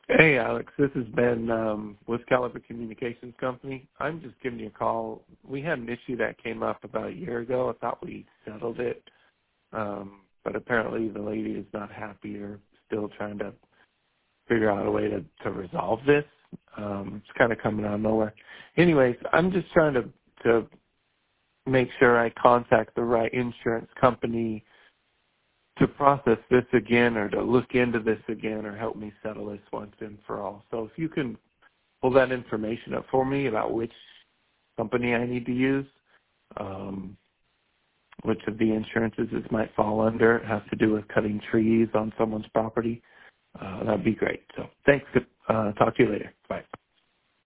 Hey, Alex. This is Ben with Caliber Communications Company. I'm just giving you a call. We had an issue that came up about a year ago. I thought we settled it, but apparently the lady is not happy or still trying to figure out a way to resolve this. It's kind of coming out of nowhere. Anyways, I'm just trying to make sure I contact the right insurance company to process this again or to look into this again or help me settle this once and for all. So if you can pull that information up for me about which company I need to use, which of the insurances this might fall under. It has to do with cutting trees on someone's property. That'd be great. So thanks. Talk to you later. Bye.